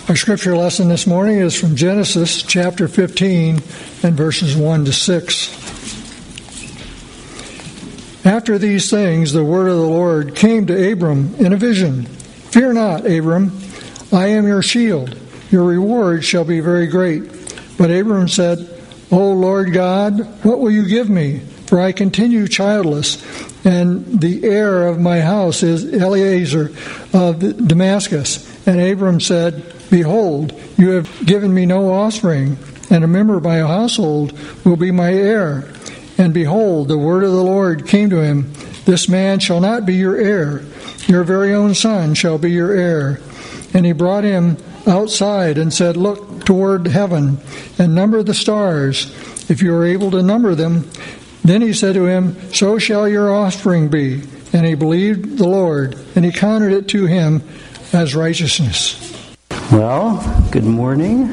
Our scripture lesson this morning is from Genesis chapter 15 and verses 1 to 6. After these things, the word of the Lord came to Abram in a vision. Fear not, Abram, I am your shield. Your reward shall be very great. But Abram said, O Lord God, what will you give me? For I continue childless, and the heir of my house is Eliezer of Damascus. And Abram said, Behold, you have given me no offspring, and a member of my household will be my heir. And behold, the word of the Lord came to him, This man shall not be your heir. Your very own son shall be your heir. And he brought him outside and said, Look toward heaven and number the stars, if you are able to number them. Then he said to him, So shall your offspring be. And he believed the Lord, and he counted it to him as righteousness. Well, good morning.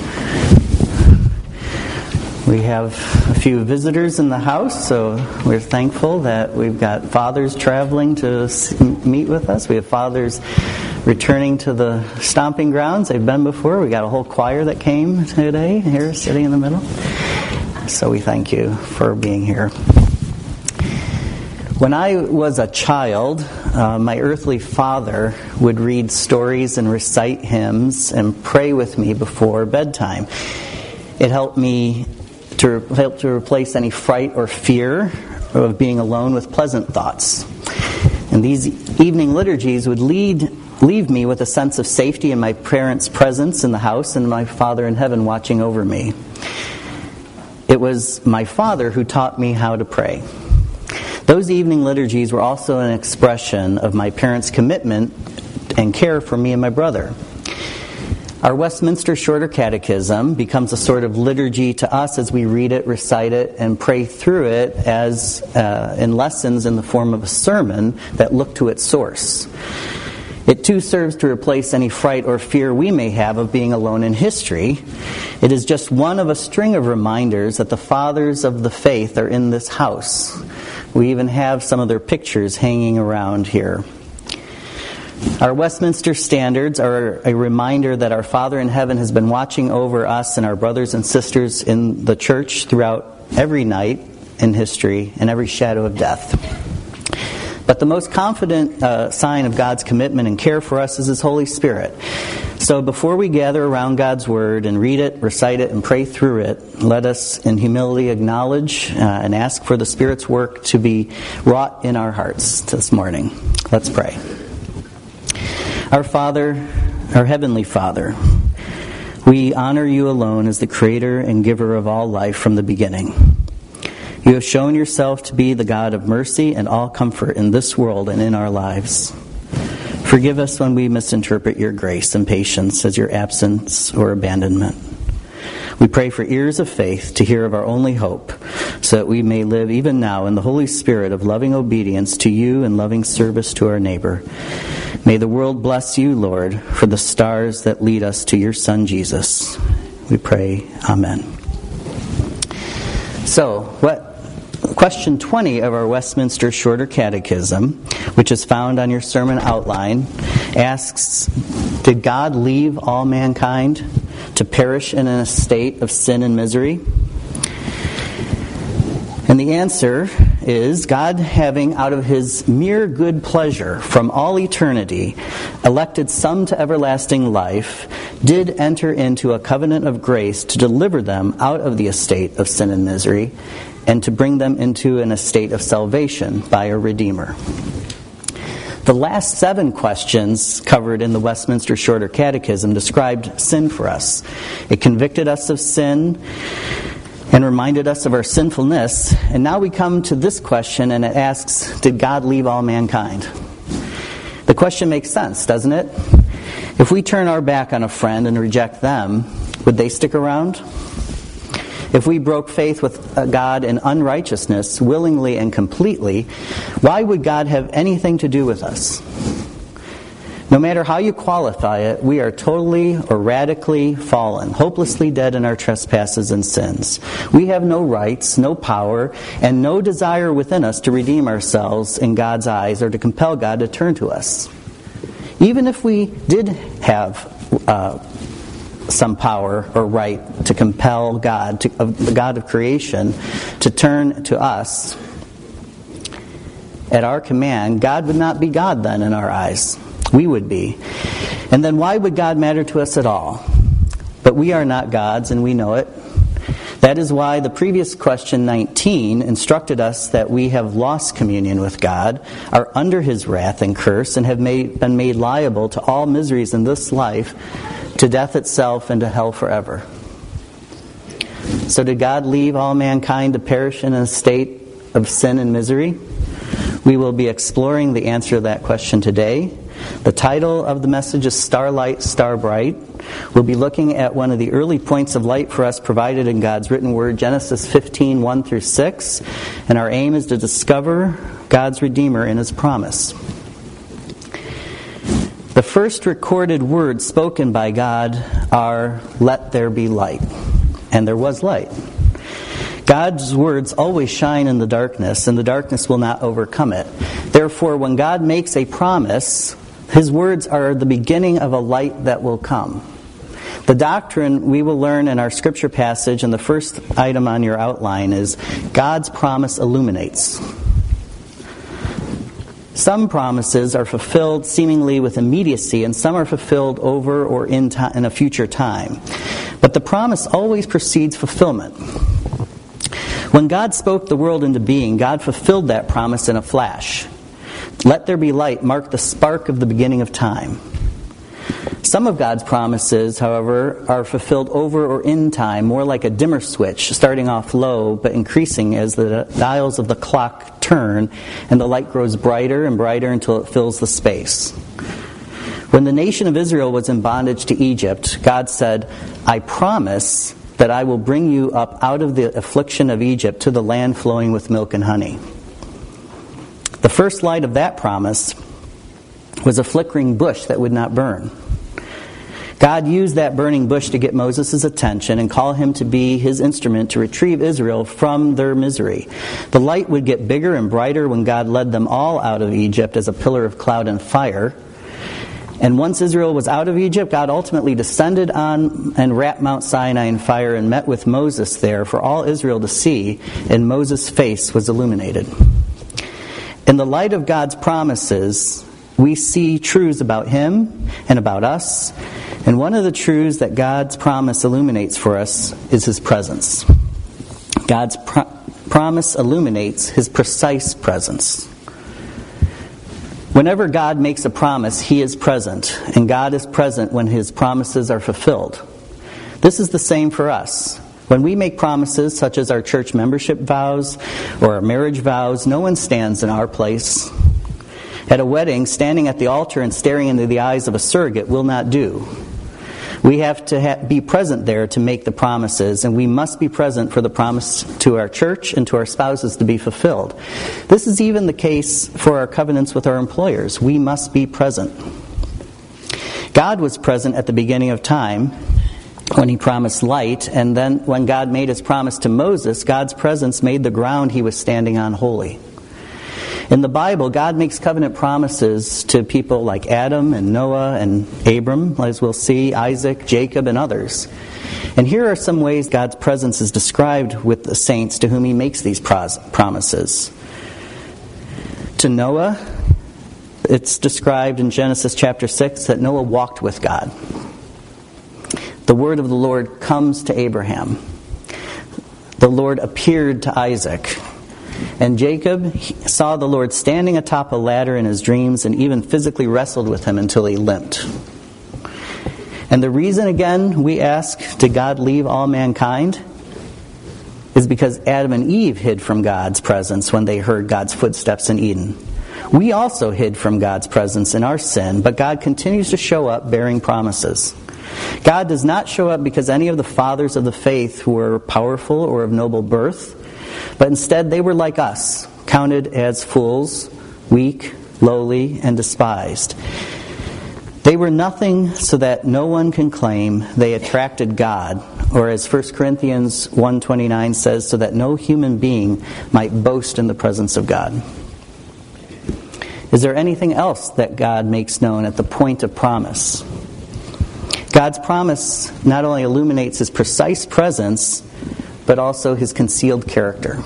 We have a few visitors in the house, so we're thankful that we've got fathers traveling to meet with us. We have fathers returning to the stomping grounds they've been before. We got a whole choir that came today here sitting in the middle. So we thank you for being here. When I was a child, my earthly father would read stories and recite hymns and pray with me before bedtime. It helped me to replace any fright or fear of being alone with pleasant thoughts. And these evening liturgies would leave me with a sense of safety in my parents' presence in the house and my Father in heaven watching over me. It was my father who taught me how to pray. Those evening liturgies were also an expression of my parents' commitment and care for me and my brother. Our Westminster Shorter Catechism becomes a sort of liturgy to us as we read it, recite it, and pray through it as in lessons in the form of a sermon that look to its source. It too serves to replace any fright or fear we may have of being alone in history. It is just one of a string of reminders that the fathers of the faith are in this house. We even have some of their pictures hanging around here. Our Westminster Standards are a reminder that our Father in heaven has been watching over us and our brothers and sisters in the church throughout every night in history and every shadow of death. But the most confident sign of God's commitment and care for us is His Holy Spirit. So before we gather around God's Word and read it, recite it, and pray through it, let us in humility acknowledge and ask for the Spirit's work to be wrought in our hearts this morning. Let's pray. Our Father, our Heavenly Father, we honor You alone as the Creator and Giver of all life from the beginning. You have shown Yourself to be the God of mercy and all comfort in this world and in our lives. Forgive us when we misinterpret Your grace and patience as Your absence or abandonment. We pray for ears of faith to hear of our only hope, so that we may live even now in the Holy Spirit of loving obedience to You and loving service to our neighbor. May the world bless You, Lord, for the stars that lead us to Your Son, Jesus. We pray, Amen. So, question 20 of our Westminster Shorter Catechism, which is found on your sermon outline, asks, Did God leave all mankind to perish in a state of sin and misery? And the answer is, God, having out of His mere good pleasure from all eternity elected some to everlasting life, did enter into a covenant of grace to deliver them out of the estate of sin and misery, and to bring them into an estate of salvation by a Redeemer. The last 7 questions covered in the Westminster Shorter Catechism described sin for us. It convicted us of sin and reminded us of our sinfulness. And now we come to this question, and it asks, did God leave all mankind? The question makes sense, doesn't it? If we turn our back on a friend and reject them, would they stick around? If we broke faith with God in unrighteousness, willingly and completely, why would God have anything to do with us? No matter how you qualify it, we are totally or radically fallen, hopelessly dead in our trespasses and sins. We have no rights, no power, and no desire within us to redeem ourselves in God's eyes or to compel God to turn to us. Even if we did have some power or right to compel God, the God of creation, to turn to us at our command, God would not be God then in our eyes. We would be. And then why would God matter to us at all? But we are not gods, and we know it. That is why the previous question 19 instructed us that we have lost communion with God, are under His wrath and curse, and have been made liable to all miseries in this life, to death itself and to hell forever. So did God leave all mankind to perish in a state of sin and misery? We will be exploring the answer to that question today. The title of the message is Starlight, Star Bright. We'll be looking at one of the early points of light for us provided in God's written word, Genesis 15, 1 through 6. And our aim is to discover God's Redeemer in His promise. The first recorded words spoken by God are, "Let there be light." And there was light. God's words always shine in the darkness, and the darkness will not overcome it. Therefore, when God makes a promise, His words are the beginning of a light that will come. The doctrine we will learn in our scripture passage, and the first item on your outline, is God's promise illuminates. Some promises are fulfilled seemingly with immediacy, and some are fulfilled over or in a future time. But the promise always precedes fulfillment. When God spoke the world into being, God fulfilled that promise in a flash. Let there be light marked the spark of the beginning of time. Some of God's promises, however, are fulfilled over or in time, more like a dimmer switch, starting off low but increasing as the dials of the clock turn and the light grows brighter and brighter until it fills the space. When the nation of Israel was in bondage to Egypt, God said, "I promise that I will bring you up out of the affliction of Egypt to the land flowing with milk and honey." The first light of that promise was a flickering bush that would not burn. God used that burning bush to get Moses' attention and call him to be His instrument to retrieve Israel from their misery. The light would get bigger and brighter when God led them all out of Egypt as a pillar of cloud and fire. And once Israel was out of Egypt, God ultimately descended on and wrapped Mount Sinai in fire and met with Moses there for all Israel to see, and Moses' face was illuminated. In the light of God's promises, we see truths about Him and about us, and one of the truths that God's promise illuminates for us is His presence. God's promise illuminates His precise presence. Whenever God makes a promise, He is present, and God is present when His promises are fulfilled. This is the same for us. When we make promises, such as our church membership vows or our marriage vows, no one stands in our place. At a wedding, standing at the altar and staring into the eyes of a surrogate will not do. We have to be present there to make the promises, and we must be present for the promise to our church and to our spouses to be fulfilled. This is even the case for our covenants with our employers. We must be present. God was present at the beginning of time when He promised light, and then when God made His promise to Moses, God's presence made the ground He was standing on holy. In the Bible, God makes covenant promises to people like Adam and Noah and Abram, as we'll see, Isaac, Jacob, and others. And here are some ways God's presence is described with the saints to whom He makes these promises. To Noah, it's described in Genesis chapter 6 that Noah walked with God. The word of the Lord comes to Abraham. The Lord appeared to Isaac. And Jacob saw the Lord standing atop a ladder in his dreams and even physically wrestled with Him until he limped. And the reason, again, we ask, did God leave all mankind? Is because Adam and Eve hid from God's presence when they heard God's footsteps in Eden. We also hid from God's presence in our sin, but God continues to show up bearing promises. God does not show up because any of the fathers of the faith who were powerful or of noble birth, but instead they were like us, counted as fools, weak, lowly, and despised. They were nothing so that no one can claim they attracted God, or as 1 Corinthians 1:29 says, so that no human being might boast in the presence of God. Is there anything else that God makes known at the point of promise? God's promise not only illuminates his precise presence, but also his concealed character.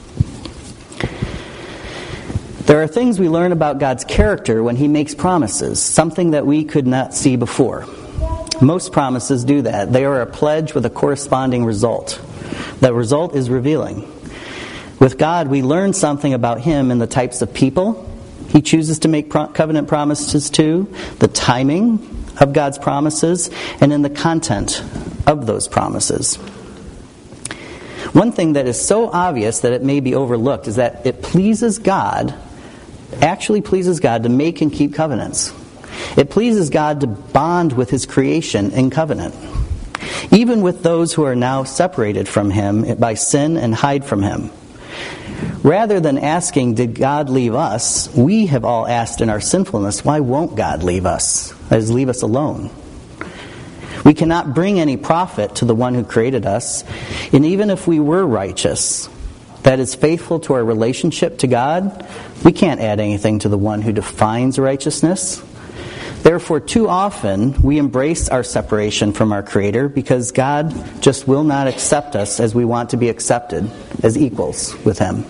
There are things we learn about God's character when he makes promises, something that we could not see before. Most promises do that. They are a pledge with a corresponding result. That result is revealing. With God, we learn something about him in the types of people he chooses to make covenant promises to, the timing of God's promises, and in the content of those promises. One thing that is so obvious that it may be overlooked is that it actually pleases God to make and keep covenants. It pleases God to bond with his creation in covenant, even with those who are now separated from him by sin and hide from him. Rather than asking, did God leave us, we have all asked in our sinfulness, why won't God leave us? That is, leave us alone. We cannot bring any profit to the one who created us, and even if we were righteous, that is faithful to our relationship to God, we can't add anything to the one who defines righteousness. Therefore, too often, we embrace our separation from our Creator because God just will not accept us as we want to be accepted, as equals with him.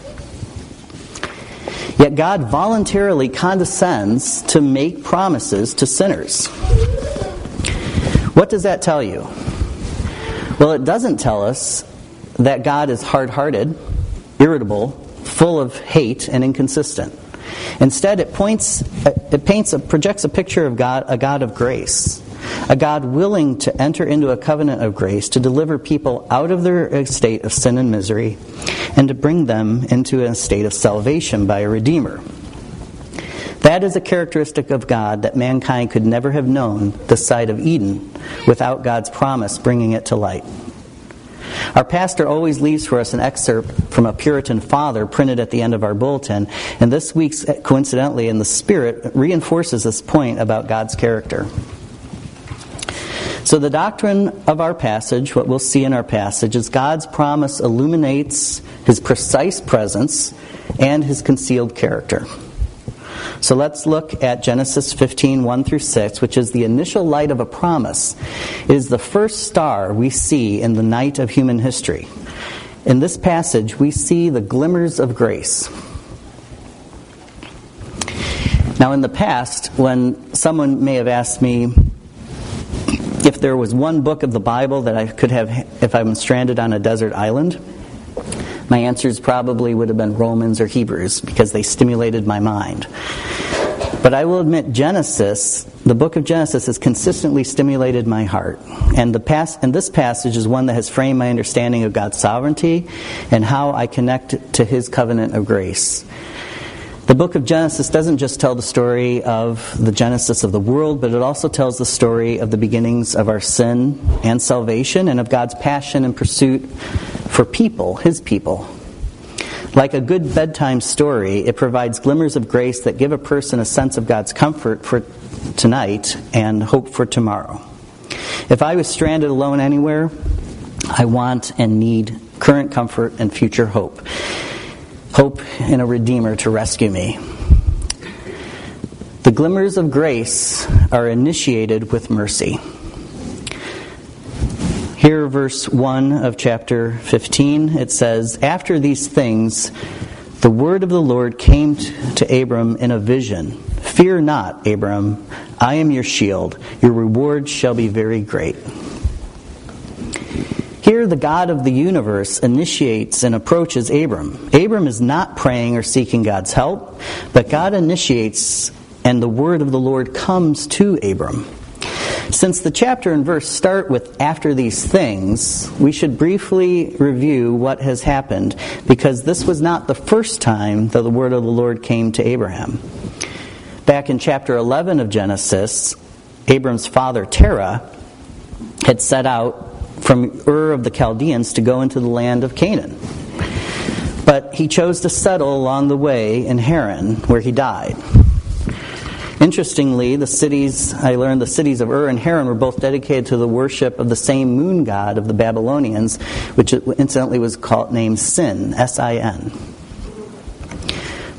Yet God voluntarily condescends to make promises to sinners. What does that tell you? Well, it doesn't tell us that God is hard-hearted, irritable, full of hate, and inconsistent. Instead, it projects a picture of God, a God of grace, a God willing to enter into a covenant of grace to deliver people out of their state of sin and misery and to bring them into a state of salvation by a Redeemer. That is a characteristic of God that mankind could never have known this side of Eden without God's promise bringing it to light. Our pastor always leaves for us an excerpt from a Puritan father printed at the end of our bulletin, and this week's, coincidentally, in the Spirit, reinforces this point about God's character. So the doctrine of our passage, what we'll see in our passage, is God's promise illuminates his precise presence and his concealed character. So let's look at Genesis 15, 1 through 6, which is the initial light of a promise. It is the first star we see in the night of human history. In this passage, we see the glimmers of grace. Now, in the past, when someone may have asked me if there was one book of the Bible that I could have if I'm stranded on a desert island, my answers probably would have been Romans or Hebrews because they stimulated my mind. But I will admit Genesis, the book of Genesis, has consistently stimulated my heart. And this passage is one that has framed my understanding of God's sovereignty and how I connect to his covenant of grace. The book of Genesis doesn't just tell the story of the genesis of the world, but it also tells the story of the beginnings of our sin and salvation and of God's passion and pursuit for people, his people. Like a good bedtime story, it provides glimmers of grace that give a person a sense of God's comfort for tonight and hope for tomorrow. If I was stranded alone anywhere, I want and need current comfort and future hope. Hope in a Redeemer to rescue me. The glimmers of grace are initiated with mercy. Here, verse 1 of chapter 15, it says, "After these things, the word of the Lord came to Abram in a vision. 'Fear not, Abram, I am your shield. Your reward shall be very great.'" Here, the God of the universe initiates and approaches Abram. Abram is not praying or seeking God's help, but God initiates, and the word of the Lord comes to Abram. Since the chapter and verse start with "after these things," we should briefly review what has happened, because this was not the first time that the word of the Lord came to Abraham. Back in chapter 11 of Genesis, Abram's father Terah had set out from Ur of the Chaldeans to go into the land of Canaan. But he chose to settle along the way in Haran, where he died. Interestingly, the cities of Ur and Haran were both dedicated to the worship of the same moon god of the Babylonians, which incidentally was named Sin, S-I-N.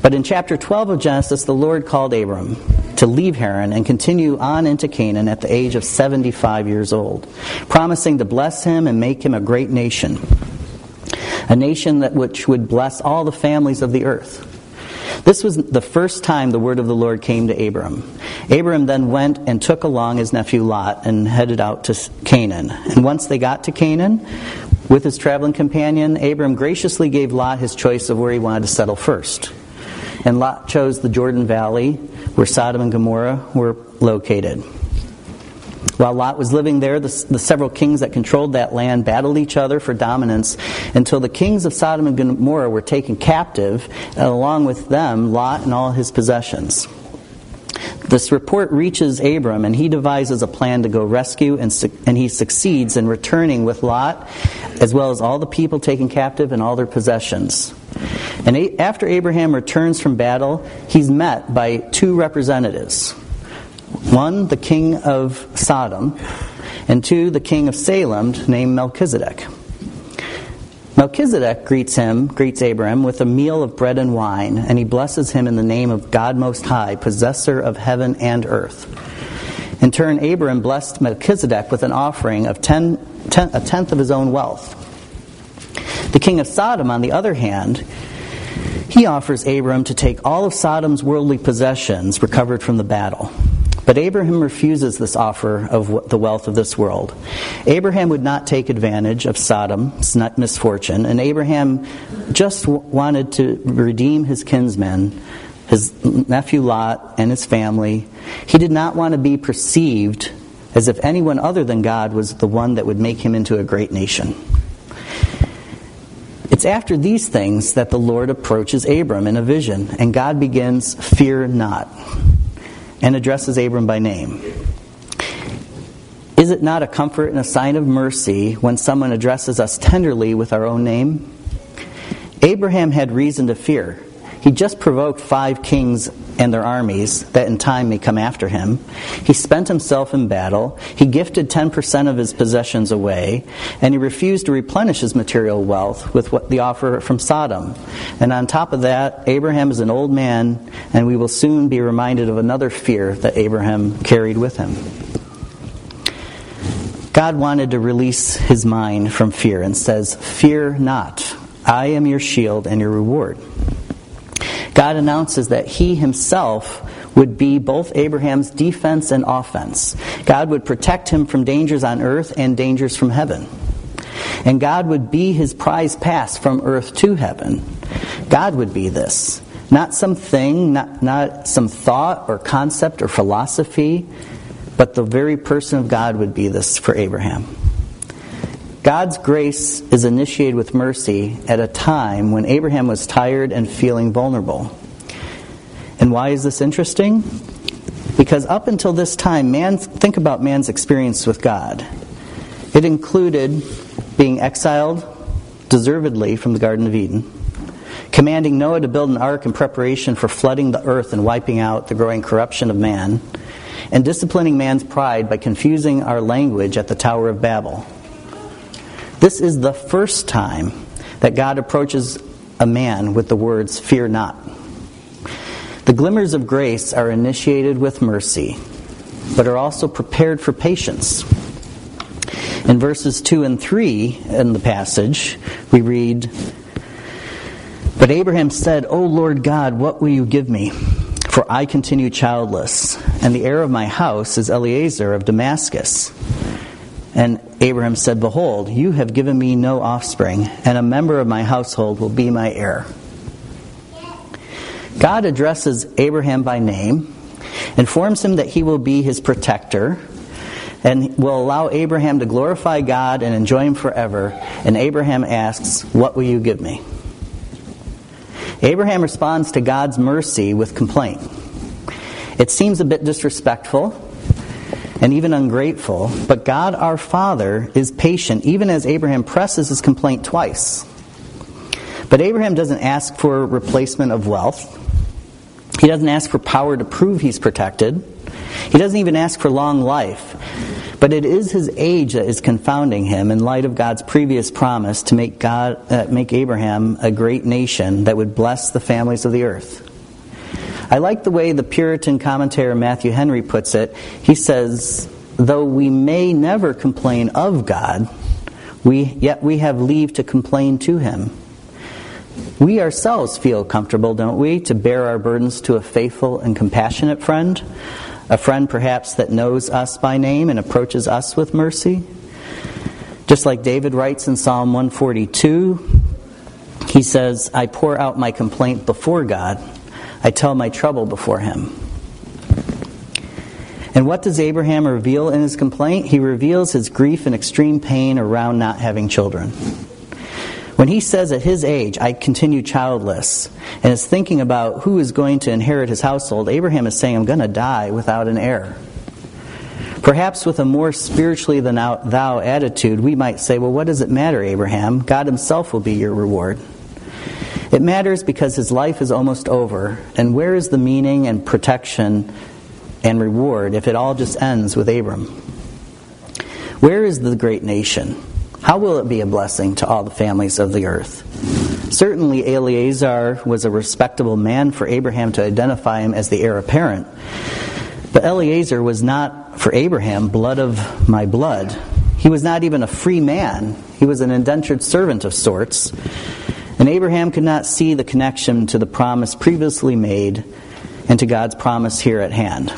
But in chapter 12 of Genesis, the Lord called Abram to leave Haran and continue on into Canaan at the age of 75 years old, promising to bless him and make him a great nation, a nation which would bless all the families of the earth. This was the first time the word of the Lord came to Abram. Abram then went and took along his nephew Lot and headed out to Canaan. And once they got to Canaan, with his traveling companion, Abram graciously gave Lot his choice of where he wanted to settle first. And Lot chose the Jordan Valley, where Sodom and Gomorrah were located. While Lot was living there, the several kings that controlled that land battled each other for dominance until the kings of Sodom and Gomorrah were taken captive, and along with them, Lot and all his possessions. This report reaches Abram, and he devises a plan to go rescue, and he succeeds in returning with Lot, as well as all the people taken captive and all their possessions. And after Abraham returns from battle, he's met by two representatives. One, the king of Sodom, and two, the king of Salem, named Melchizedek. Melchizedek greets Abraham with a meal of bread and wine, and he blesses him in the name of God Most High, possessor of heaven and earth. In turn, Abraham blessed Melchizedek with an offering of a tenth of his own wealth. The king of Sodom, on the other hand, he offers Abram to take all of Sodom's worldly possessions recovered from the battle. But Abraham refuses this offer of the wealth of this world. Abraham would not take advantage of Sodom's misfortune, and Abraham just wanted to redeem his kinsmen, his nephew Lot and his family. He did not want to be perceived as if anyone other than God was the one that would make him into a great nation. It's after these things that the Lord approaches Abram in a vision, and God begins, "Fear not," and addresses Abram by name. Is it not a comfort and a sign of mercy when someone addresses us tenderly with our own name? Abraham had reason to fear. He just provoked 5 kings and their armies that in time may come after him. He spent himself in battle. He gifted 10% of his possessions away, and he refused to replenish his material wealth with the offer from Sodom. And on top of that, Abraham is an old man, and we will soon be reminded of another fear that Abraham carried with him. God wanted to release his mind from fear and says, "Fear not, I am your shield and your reward." God announces that he himself would be both Abraham's defense and offense. God would protect him from dangers on earth and dangers from heaven. And God would be his prize pass from earth to heaven. God would be this. Not something, not some thought or concept or philosophy, but the very person of God would be this for Abraham. God's grace is initiated with mercy at a time when Abraham was tired and feeling vulnerable. And why is this interesting? Because up until this time, think about man's experience with God. It included being exiled deservedly from the Garden of Eden, commanding Noah to build an ark in preparation for flooding the earth and wiping out the growing corruption of man, and disciplining man's pride by confusing our language at the Tower of Babel. This is the first time that God approaches a man with the words, "Fear not." The glimmers of grace are initiated with mercy, but are also prepared for patience. In verses 2 and 3 in the passage, we read, "But Abraham said, 'O Lord God, what will you give me? For I continue childless, and the heir of my house is Eliezer of Damascus.' And Abraham said, 'Behold, you have given me no offspring, and a member of my household will be my heir.'" God addresses Abraham by name, informs him that he will be his protector, and will allow Abraham to glorify God and enjoy him forever. And Abraham asks, "What will you give me?" Abraham responds to God's mercy with complaint. It seems a bit disrespectful and even ungrateful, but God our Father is patient, even as Abraham presses his complaint twice. But Abraham doesn't ask for replacement of wealth. He doesn't ask for power to prove he's protected. He doesn't even ask for long life. But it is his age that is confounding him in light of God's previous promise to make Abraham a great nation that would bless the families of the earth. I like the way the Puritan commentator Matthew Henry puts it. He says, though we may never complain of God, yet we have leave to complain to Him. We ourselves feel comfortable, don't we, to bear our burdens to a faithful and compassionate friend, a friend perhaps that knows us by name and approaches us with mercy. Just like David writes in Psalm 142, he says, I pour out my complaint before God. I tell my trouble before Him. And what does Abraham reveal in his complaint? He reveals his grief and extreme pain around not having children. When he says at his age, I continue childless, and is thinking about who is going to inherit his household, Abraham is saying, I'm going to die without an heir. Perhaps with a more spiritually than thou attitude, we might say, well, what does it matter, Abraham? God Himself will be your reward. It matters because his life is almost over, and where is the meaning and protection and reward if it all just ends with Abram? Where is the great nation? How will it be a blessing to all the families of the earth? Certainly Eliezer was a respectable man for Abraham to identify him as the heir apparent. But Eliezer was not, for Abraham, blood of my blood. He was not even a free man. He was an indentured servant of sorts. And Abraham could not see the connection to the promise previously made and to God's promise here at hand.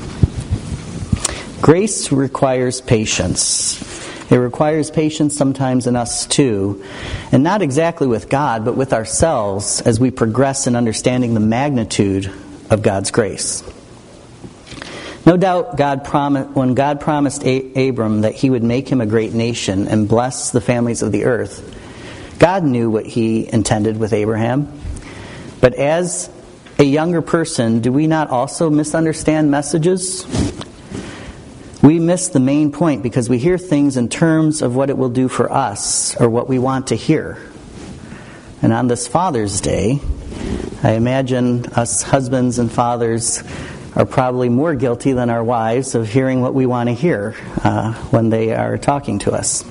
Grace requires patience. It requires patience sometimes in us too, and not exactly with God, but with ourselves as we progress in understanding the magnitude of God's grace. No doubt when God promised Abram that He would make him a great nation and bless the families of the earth, God knew what He intended with Abraham. But as a younger person, do we not also misunderstand messages? We miss the main point because we hear things in terms of what it will do for us or what we want to hear. And on this Father's Day, I imagine us husbands and fathers are probably more guilty than our wives of hearing what we want to hear when they are talking to us.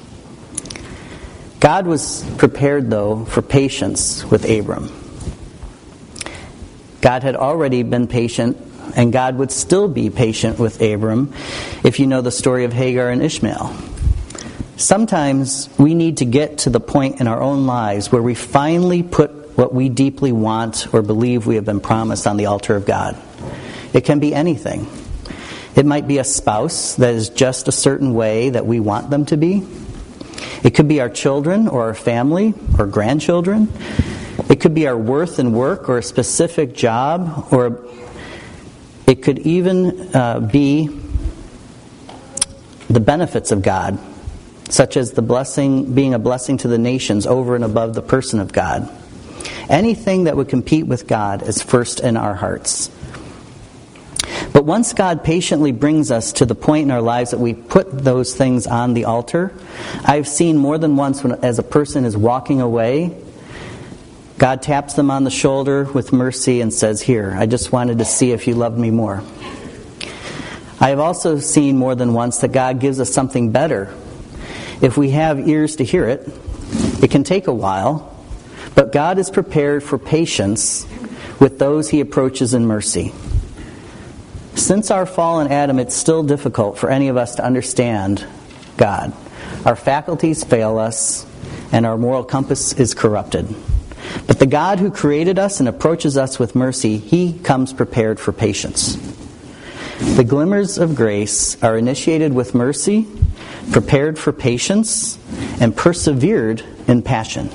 God was prepared, though, for patience with Abram. God had already been patient, and God would still be patient with Abram if you know the story of Hagar and Ishmael. Sometimes we need to get to the point in our own lives where we finally put what we deeply want or believe we have been promised on the altar of God. It can be anything. It might be a spouse that is just a certain way that we want them to be. It could be our children or our family or grandchildren. It could be our worth in work or a specific job, or it could even be the benefits of God, such as the blessing, being a blessing to the nations over and above the person of God. Anything that would compete with God is first in our hearts. But once God patiently brings us to the point in our lives that we put those things on the altar, I've seen more than once when, as a person is walking away, God taps them on the shoulder with mercy and says, here, I just wanted to see if you loved me more. I have also seen more than once that God gives us something better. If we have ears to hear it, it can take a while, but God is prepared for patience with those He approaches in mercy. Since our fall in Adam, it's still difficult for any of us to understand God. Our faculties fail us, and our moral compass is corrupted. But the God who created us and approaches us with mercy, He comes prepared for patience. The glimmers of grace are initiated with mercy, prepared for patience, and persevered in passion.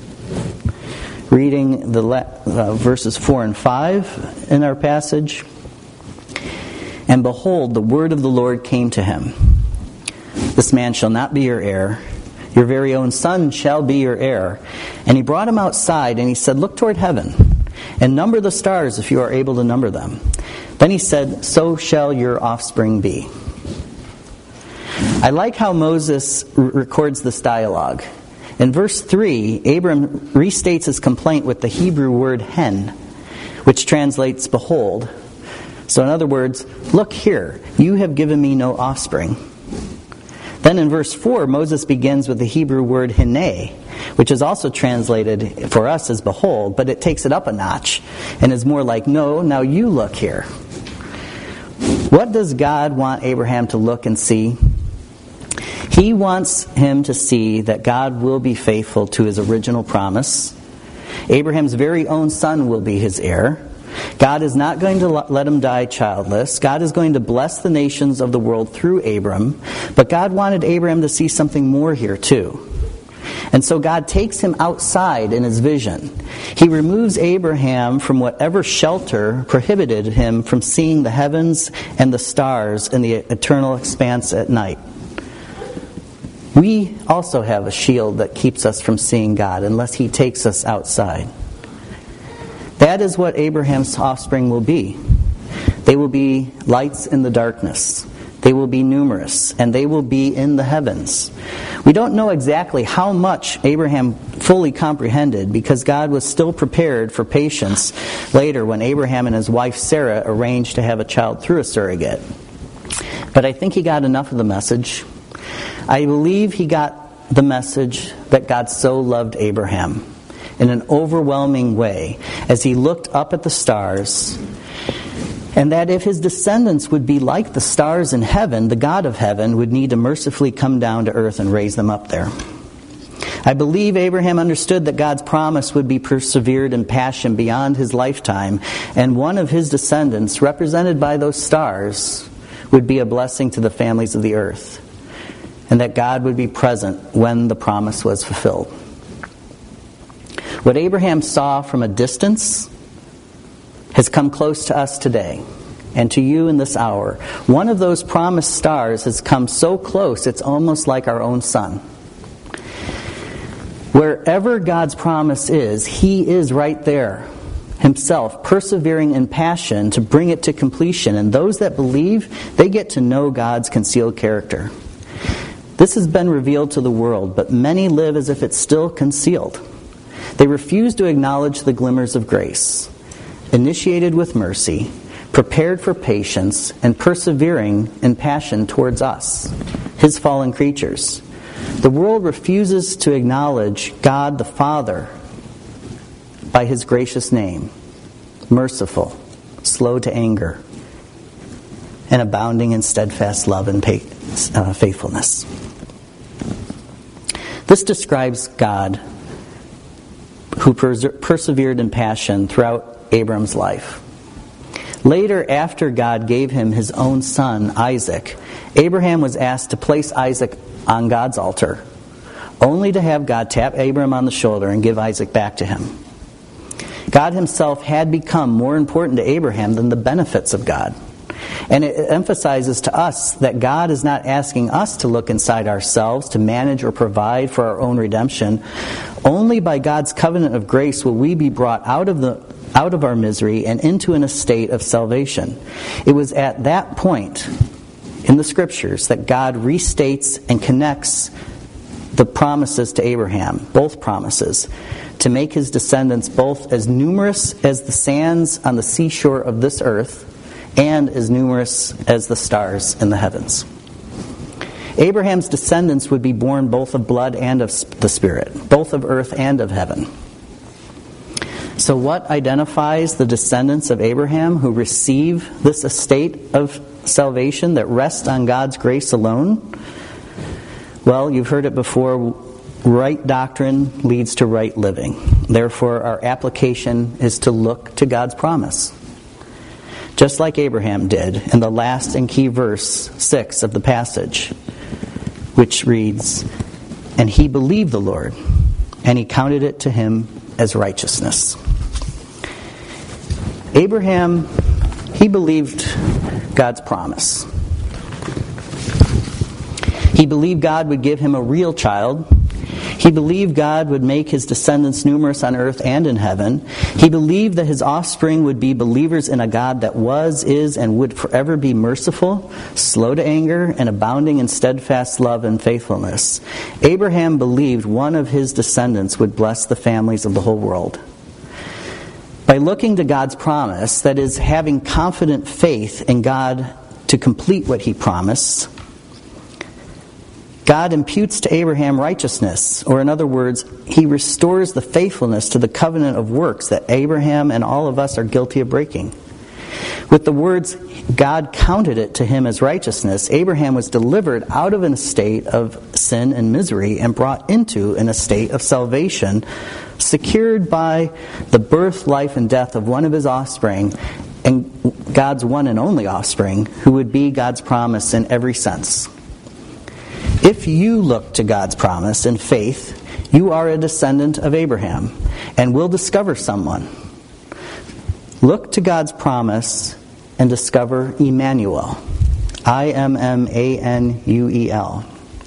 Reading the verses 4 and 5 in our passage. And behold, the word of the Lord came to him. This man shall not be your heir. Your very own son shall be your heir. And he brought him outside, and he said, look toward heaven, and number the stars if you are able to number them. Then he said, so shall your offspring be. I like how Moses records this dialogue. In verse 3, Abram restates his complaint with the Hebrew word hen, which translates behold. So in other words, look here, you have given me no offspring. Then in verse 4, Moses begins with the Hebrew word hine, which is also translated for us as behold, but it takes it up a notch and is more like, no, now you look here. What does God want Abraham to look and see? He wants him to see that God will be faithful to his original promise. Abraham's very own son will be his heir. God is not going to let him die childless. God is going to bless the nations of the world through Abram. But God wanted Abraham to see something more here too. And so God takes him outside in his vision. He removes Abraham from whatever shelter prohibited him from seeing the heavens and the stars in the eternal expanse at night. We also have a shield that keeps us from seeing God unless He takes us outside. That is what Abraham's offspring will be. They will be lights in the darkness. They will be numerous, and they will be in the heavens. We don't know exactly how much Abraham fully comprehended because God was still prepared for patience later when Abraham and his wife Sarah arranged to have a child through a surrogate. But I think he got enough of the message. I believe he got the message that God so loved Abraham in an overwhelming way as he looked up at the stars, and that if his descendants would be like the stars in heaven, the God of heaven would need to mercifully come down to earth and raise them up there. I believe Abraham understood that God's promise would be persevered in passion beyond his lifetime, and one of his descendants, represented by those stars, would be a blessing to the families of the earth, and that God would be present when the promise was fulfilled. What Abraham saw from a distance has come close to us today and to you in this hour. One of those promised stars has come so close it's almost like our own son. Wherever God's promise is, He is right there Himself, persevering in passion to bring it to completion. And those that believe, they get to know God's concealed character. This has been revealed to the world, but many live as if it's still concealed. They refuse to acknowledge the glimmers of grace, initiated with mercy, prepared for patience, and persevering in passion towards us, His fallen creatures. The world refuses to acknowledge God the Father by His gracious name, merciful, slow to anger, and abounding in steadfast love and faithfulness. This describes God who persevered in passion throughout Abram's life. Later, after God gave him his own son, Isaac, Abraham was asked to place Isaac on God's altar, only to have God tap Abram on the shoulder and give Isaac back to him. God Himself had become more important to Abraham than the benefits of God. And it emphasizes to us that God is not asking us to look inside ourselves to manage or provide for our own redemption. Only by God's covenant of grace will we be brought out of our misery and into an estate of salvation. It was at that point in the Scriptures that God restates and connects the promises to Abraham, both promises, to make his descendants both as numerous as the sands on the seashore of this earth and as numerous as the stars in the heavens. Abraham's descendants would be born both of blood and of the Spirit, both of earth and of heaven. So what identifies the descendants of Abraham who receive this estate of salvation that rests on God's grace alone? Well, you've heard it before. Right doctrine leads to right living. Therefore, our application is to look to God's promise. Just like Abraham did in the last and key verse 6 of the passage, which reads, "And he believed the Lord, and he counted it to him as righteousness." Abraham, he believed God's promise. He believed God would give him a real child. He believed God would make his descendants numerous on earth and in heaven. He believed that his offspring would be believers in a God that was, is, and would forever be merciful, slow to anger, and abounding in steadfast love and faithfulness. Abraham believed one of his descendants would bless the families of the whole world. By looking to God's promise, that is, having confident faith in God to complete what He promised, God imputes to Abraham righteousness, or in other words, he restores the faithfulness to the covenant of works that Abraham and all of us are guilty of breaking. With the words, God counted it to him as righteousness, Abraham was delivered out of an estate of sin and misery and brought into an estate of salvation, secured by the birth, life, and death of one of his offspring, and God's one and only offspring, who would be God's promise in every sense. If you look to God's promise in faith, you are a descendant of Abraham and will discover someone. Look to God's promise and discover Emmanuel. Immanuel.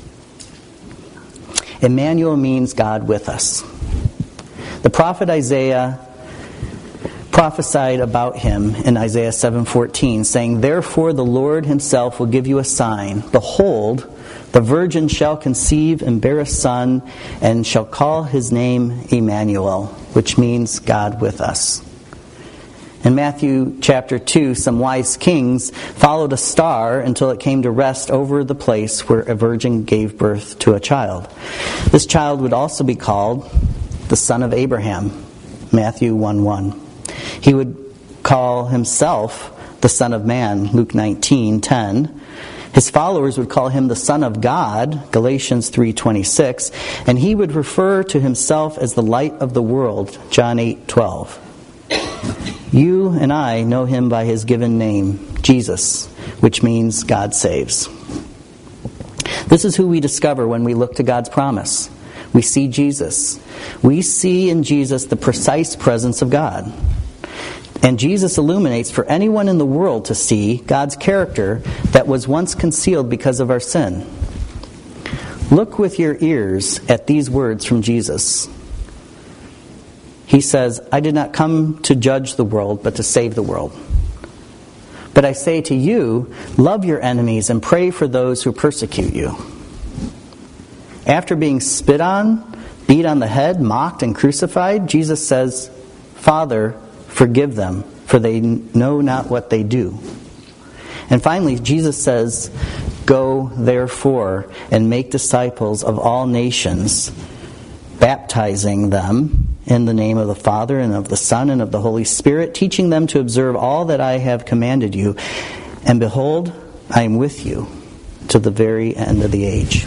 Emmanuel means God with us. The prophet Isaiah prophesied about him in Isaiah 7:14, saying, "Therefore the Lord himself will give you a sign. Behold, the virgin shall conceive and bear a son, and shall call his name Emmanuel," which means God with us. In Matthew chapter 2, some wise kings followed a star until it came to rest over the place where a virgin gave birth to a child. This child would also be called the son of Abraham, Matthew 1:1. He would call himself the Son of Man, Luke 19:10. His followers would call him the Son of God, Galatians 3:26, and he would refer to himself as the light of the world, John 8:12. You and I know him by his given name, Jesus, which means God saves. This is who we discover when we look to God's promise. We see Jesus. We see in Jesus the precise presence of God. And Jesus illuminates for anyone in the world to see God's character that was once concealed because of our sin. Look with your ears at these words from Jesus. He says, "I did not come to judge the world, but to save the world. But I say to you, love your enemies and pray for those who persecute you." After being spit on, beat on the head, mocked, and crucified, Jesus says, "Father, forgive them, for they know not what they do." And finally, Jesus says, "Go, therefore, and make disciples of all nations, baptizing them in the name of the Father and of the Son and of the Holy Spirit, teaching them to observe all that I have commanded you. And behold, I am with you to the very end of the age."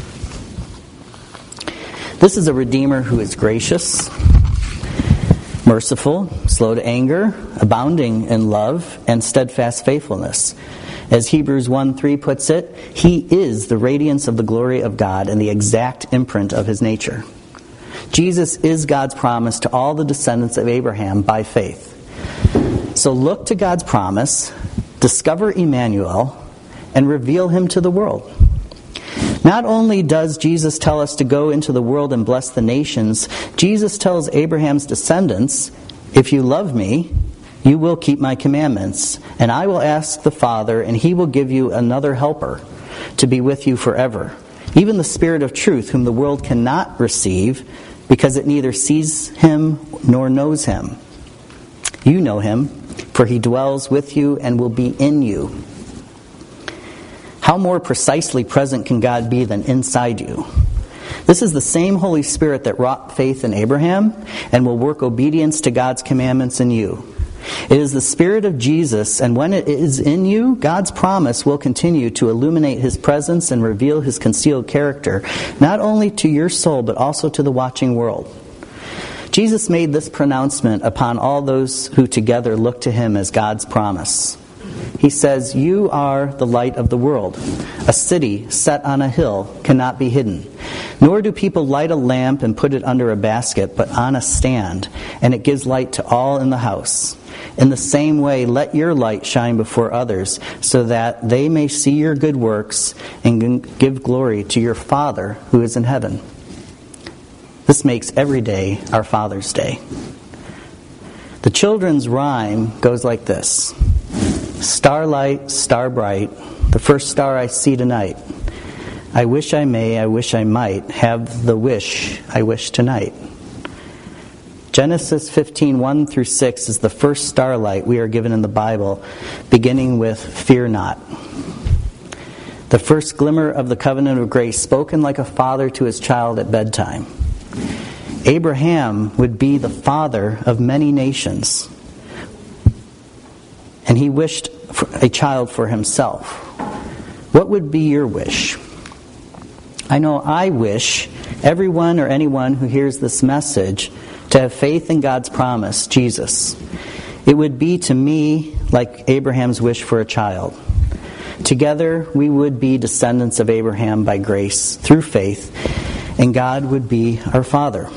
This is a Redeemer who is gracious, merciful, slow to anger, abounding in love and steadfast faithfulness. As Hebrews 1:3 puts it, he is the radiance of the glory of God and the exact imprint of his nature. Jesus is God's promise to all the descendants of Abraham by faith. So look to God's promise, discover Emmanuel, and reveal him to the world. Not only does Jesus tell us to go into the world and bless the nations, Jesus tells Abraham's descendants, "If you love me, you will keep my commandments, and I will ask the Father, and he will give you another helper to be with you forever, even the Spirit of truth, whom the world cannot receive, because it neither sees him nor knows him. You know him, for he dwells with you and will be in you." How more precisely present can God be than inside you? This is the same Holy Spirit that wrought faith in Abraham and will work obedience to God's commandments in you. It is the Spirit of Jesus, and when it is in you, God's promise will continue to illuminate his presence and reveal his concealed character, not only to your soul, but also to the watching world. Jesus made this pronouncement upon all those who together look to him as God's promise. He says, "You are the light of the world. A city set on a hill cannot be hidden. Nor do people light a lamp and put it under a basket, but on a stand, and it gives light to all in the house. In the same way, let your light shine before others, so that they may see your good works and give glory to your Father who is in heaven." This makes every day our Father's Day. The children's rhyme goes like this: "Starlight, star bright, the first star I see tonight. I wish I may, I wish I might, have the wish I wish tonight." Genesis 15:1-6 is the first starlight we are given in the Bible, beginning with "Fear not." the first glimmer of the covenant of grace spoken like a father to his child at bedtime. Abraham would be the father of many nations, and he wished for a child for himself. What would be your wish? I know I wish everyone or anyone who hears this message to have faith in God's promise, Jesus. It would be to me like Abraham's wish for a child. Together we would be descendants of Abraham by grace through faith, and God would be our Father.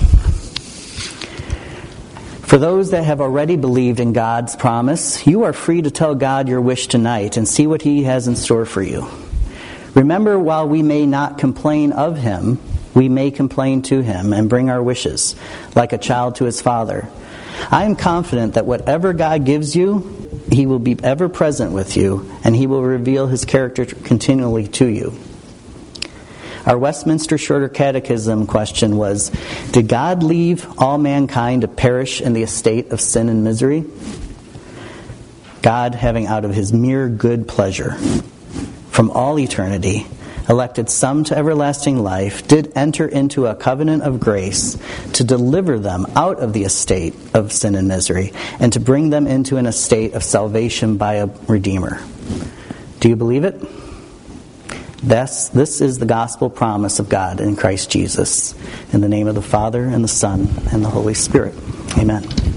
For those that have already believed in God's promise, you are free to tell God your wish tonight and see what He has in store for you. Remember, while we may not complain of Him, we may complain to Him and bring our wishes, like a child to his father. I am confident that whatever God gives you, He will be ever present with you, and He will reveal His character continually to you. Our Westminster Shorter Catechism question was, did God leave all mankind to perish in the estate of sin and misery? God, having out of His mere good pleasure, from all eternity, elected some to everlasting life, did enter into a covenant of grace to deliver them out of the estate of sin and misery, and to bring them into an estate of salvation by a Redeemer. Do you believe it? This is the gospel promise of God in Christ Jesus. In the name of the Father, and the Son, and the Holy Spirit. Amen.